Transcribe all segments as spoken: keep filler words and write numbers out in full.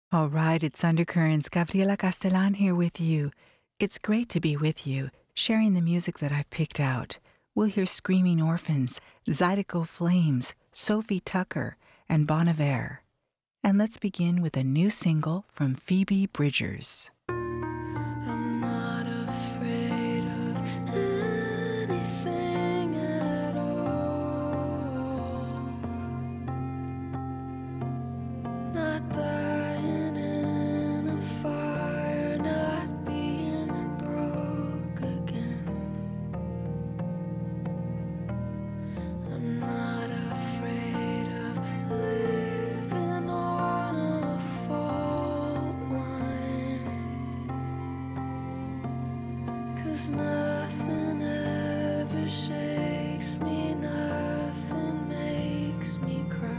All right, it's Undercurrents. Gabriela Castellan here with you. It's great to be with you, sharing the music that I've picked out. We'll hear Screaming Orphans, Zydeco Flames, Sophie Tucker, and Bon Iver. And let's begin with a new single from Phoebe Bridgers. I'm not afraid of anything at all. Not dying in a fire, not being broke again. I'm not afraid of living on a fault line, 'cause nothing ever shakes me, nothing makes me cry.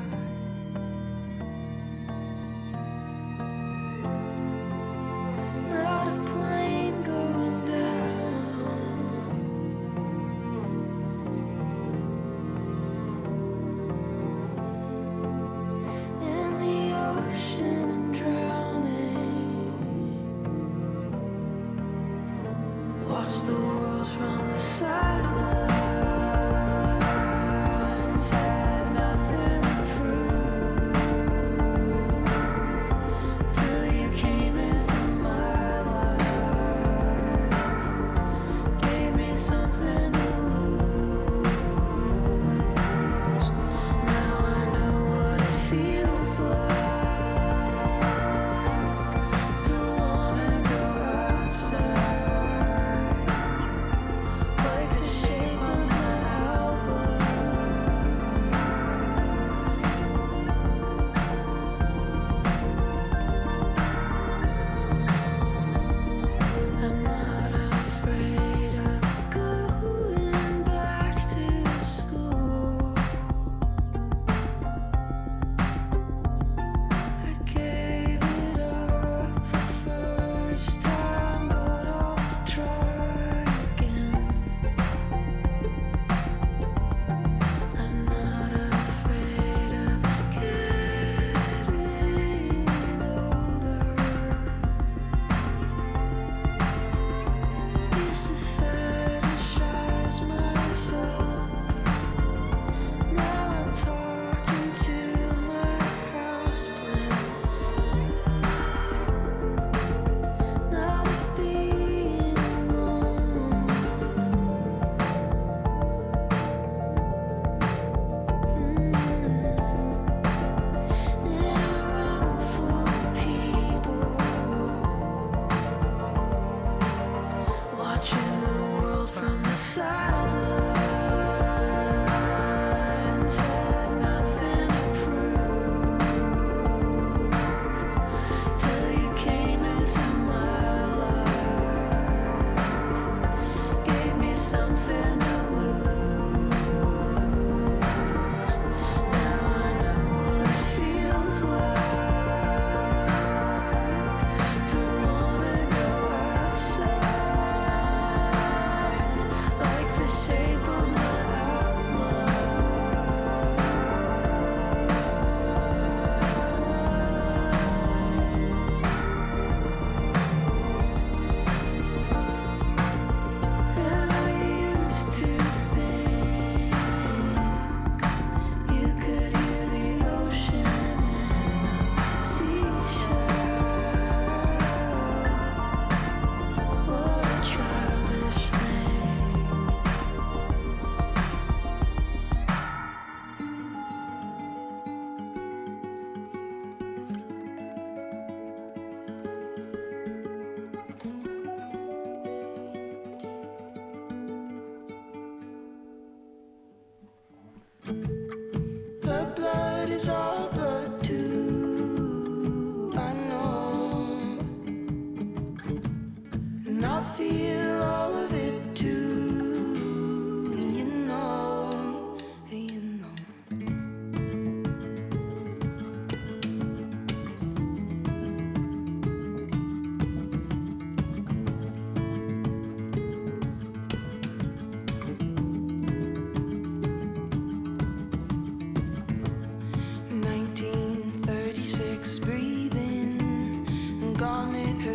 Not a plane going down, in the ocean and drowning. Watch the world from the sidelines, had nothing to prove, till you came into my life, gave me something to lose. Now I know what it feels like to wanna go outside, like the shape of my outline. I'm not afraid of going back to school. I gave it up the first time, but I'll try again. I'm not afraid of getting older. Used to fetishize myself. Now I'm talking to my houseplants. Not of being alone. In a room full of people, watching the world from the sidelines, had nothing to prove, till you came into my life, gave me something to lose. Now I know what it feels like to wanna go outside, like the shape of my outline. And I used to think you could hear the ocean in a seashell. What a childish thing. Her blood is all blood too, I know, and I feel all of it too, you know, you know. Now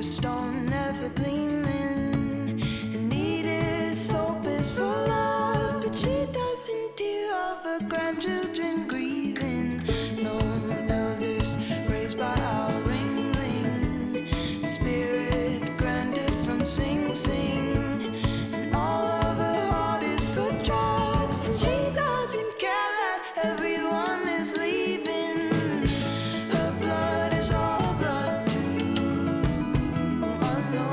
stone never gleaming. And Edith's hope is for love, but she doesn't hear of her grandchildren grieving. No eldest raised by our ringling, spirit granted from Sing Sing. And all of her heart is for drugs, and she doesn't care that everyone is leaving. Her blood is all blood too unknown.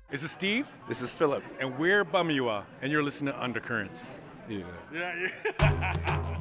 This is Steve. This is Philip. And we're Bumua, and you're listening to Undercurrents. Yeah. Yeah, yeah.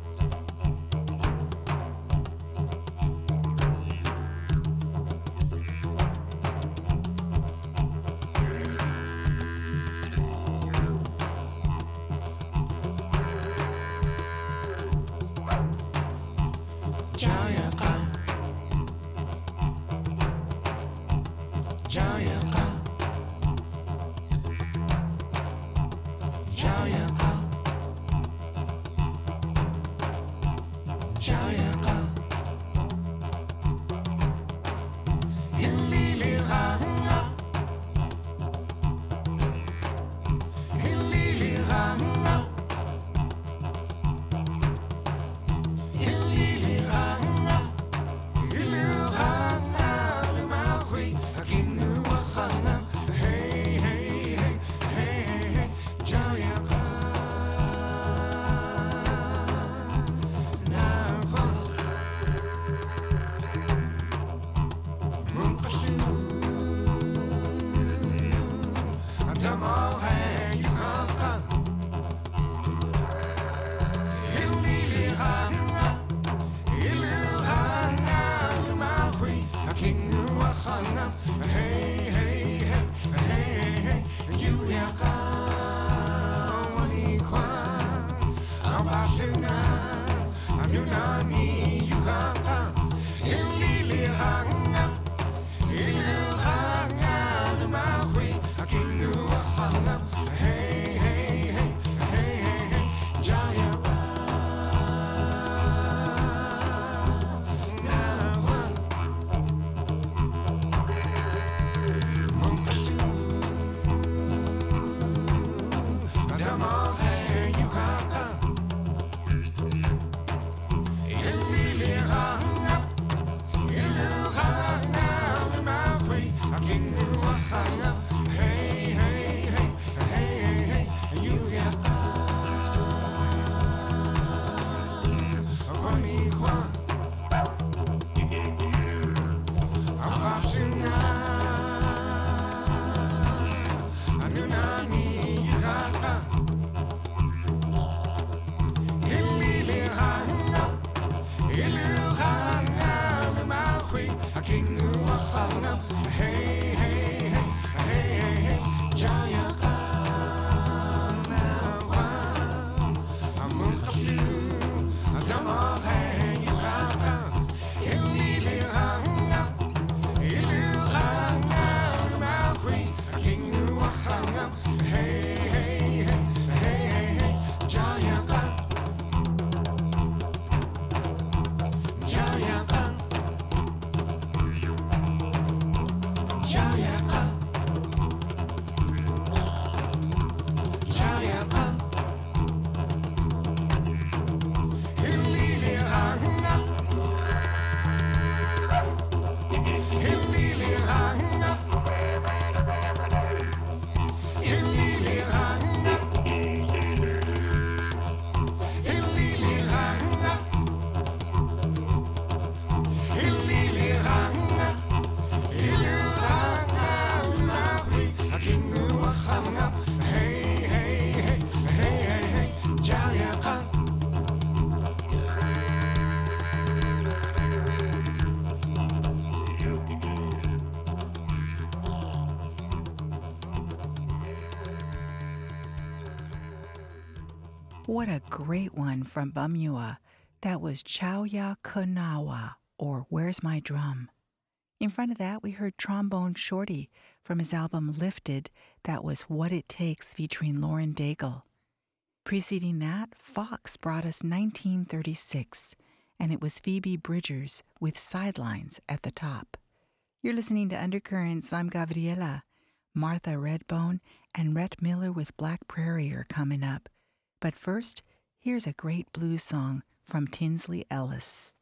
What a great one from Bumua. That was Chow Ya Kunawa, or Where's My Drum? In front of that, we heard Trombone Shorty from his album Lifted. That was What It Takes featuring Lauren Daigle. Preceding that, Fox brought us nineteen thirty-six, and it was Phoebe Bridgers with Sidelines at the top. You're listening to Undercurrents. I'm Gabriela. Martha Redbone and Rhett Miller with Black Prairie are coming up. But first, here's a great blues song from Tinsley Ellis.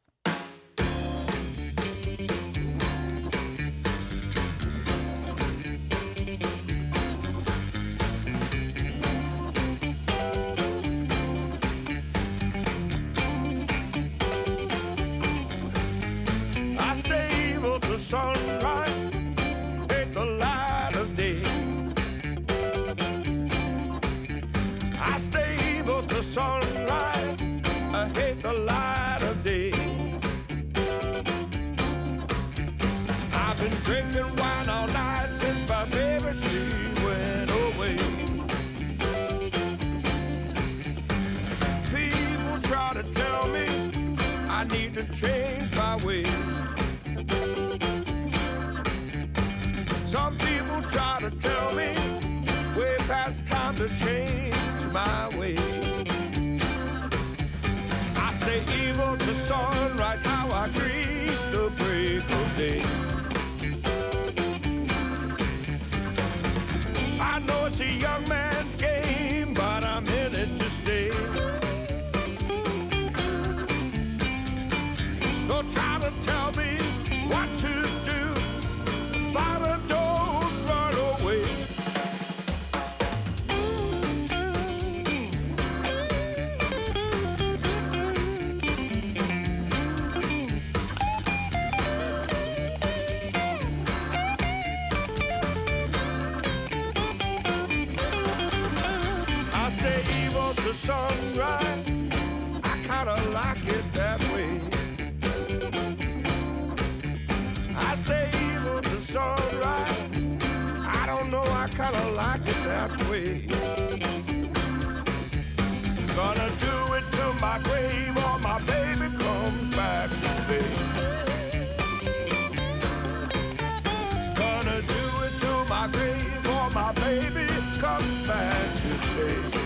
I stay up to sunrise, take the light of day. to change my way. Some people try to tell me way past time to change my way. I stay evil to sunrise, how I greet the break of day. I know it's a young man's game, but I'm in it to stay. Don't try to tell me what to do. Father, don't run away. I stay evil to sunrise. I kinda like it that way. I stay evil to sunrise. I don't know, I kinda like it that way. Gonna do it till my grave or my baby comes back to stay. Gonna do it till my grave or my baby comes back to stay.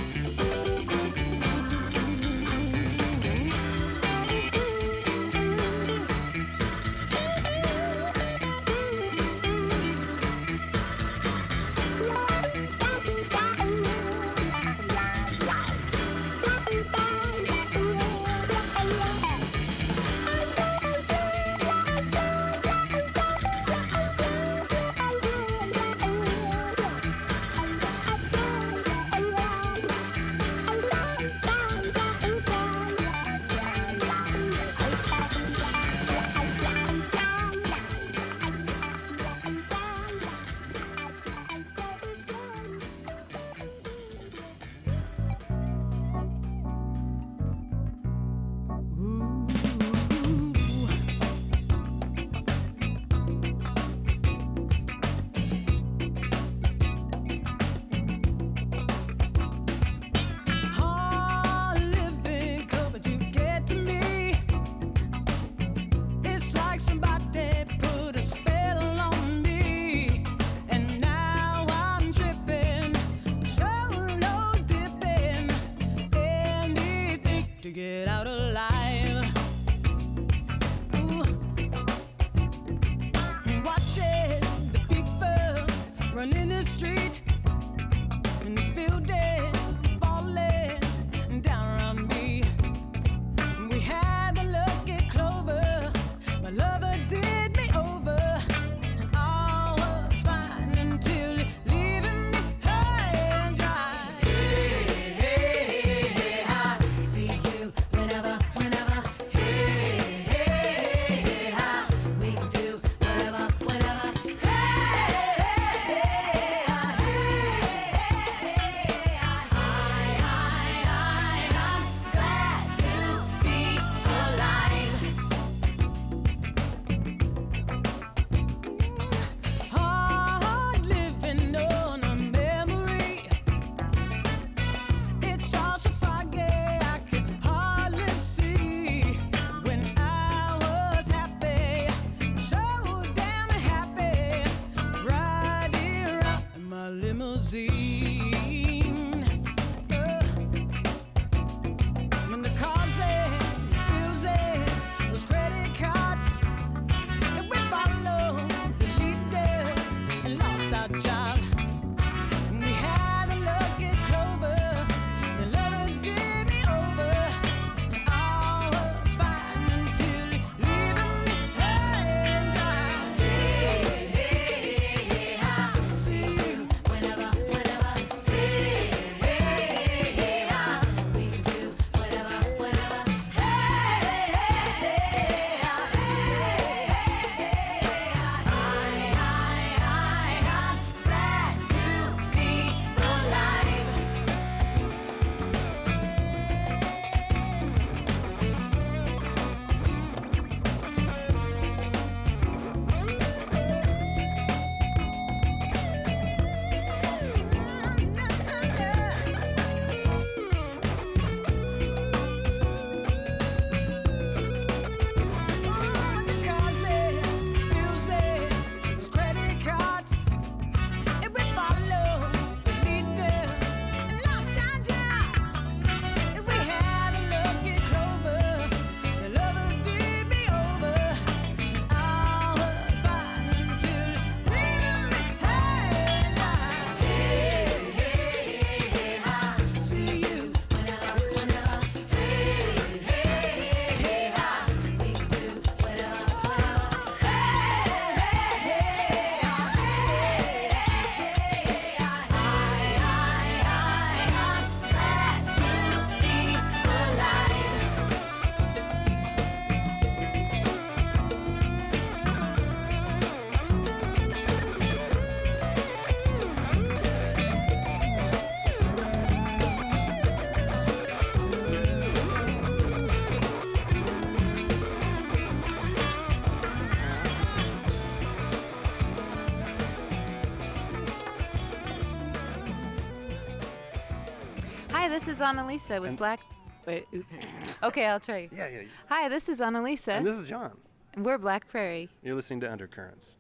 Hi, this is Annalisa with And- Black. Wait, oops. Okay, I'll try. Yeah, yeah. Hi, this is Annalisa. And this is John. And we're Black Prairie. You're listening to Undercurrents.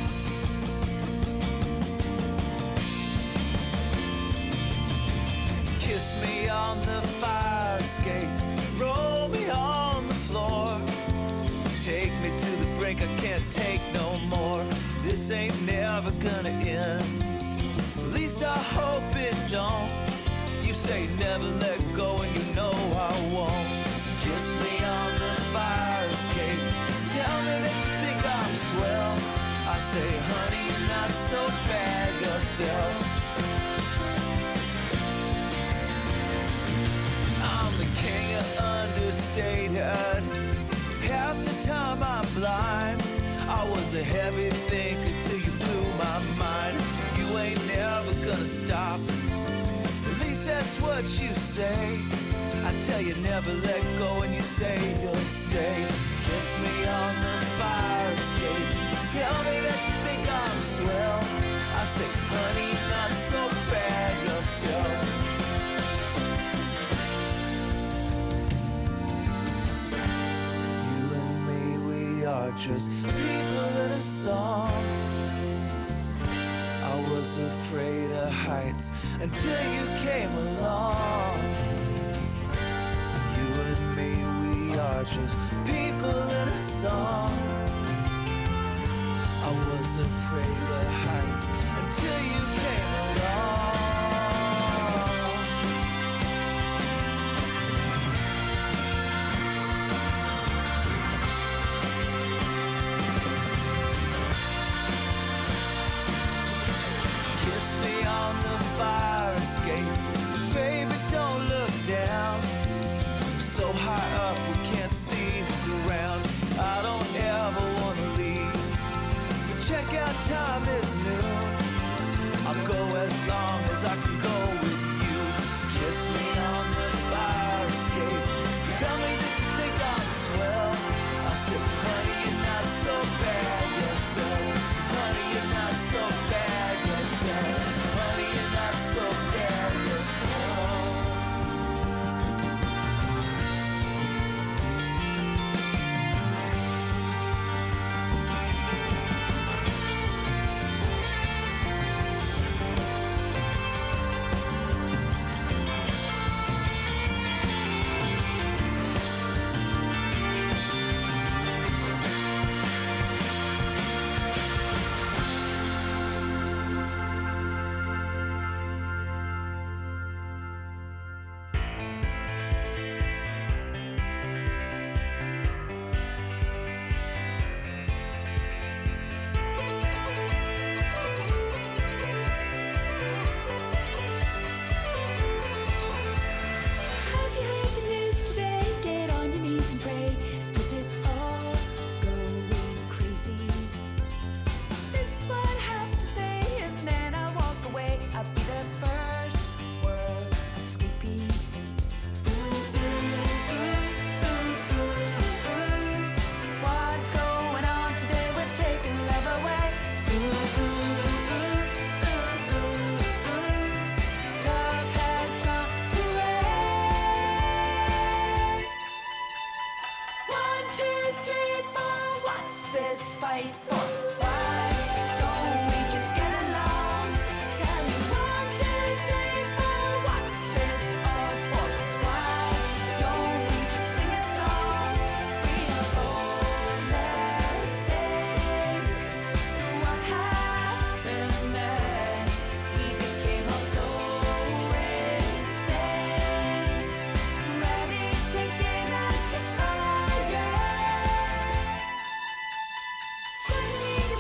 Kiss me on the fire escape, roll me on the floor, take me to the brink, I can't take no more. This ain't never gonna end, at least I hope it don't. You say never let go and you know I won't. Kiss me on the fire escape, tell me that you think I'm swell. I say honey, you're not so bad yourself. I'm the king of understated. Half the time I'm blind. I was a heavy thinker till you blew my mind. You ain't never gonna stop. At least that's what you say. I tell you never let go and you say you'll stay. Kiss me on the fire escape. Tell me that you think I'm swell. I say honey, not so bad yourself. Are just people in a song. I was afraid of heights until you came along. You and me, we are just people in a song. I was afraid of heights until you came along. Baby, don't look down. So high up we can't see the ground. I don't ever wanna leave, but check out time is new. I'll go as long as I can go with you. Kiss me on the fire escape. Tell me that you think I'm swell. I said, honey, you're not so bad yourself. Honey, you're not so bad yourself. Honey, you're not so bad yourself. Suddenly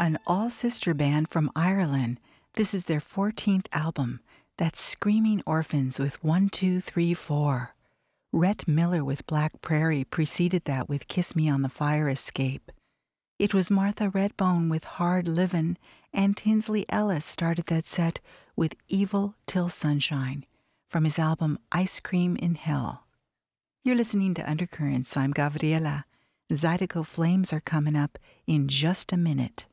an all-sister band from Ireland. This is their fourteenth album. That's Screaming Orphans with one, two, three, four. Rhett Miller with Black Prairie preceded that with Kiss Me on the Fire Escape. It was Martha Redbone with Hard Livin', and Tinsley Ellis started that set with Evil Till Sunshine from his album Ice Cream in Hell. You're listening to Undercurrents. I'm Gabriela. Zydeco Flames are coming up in just a minute.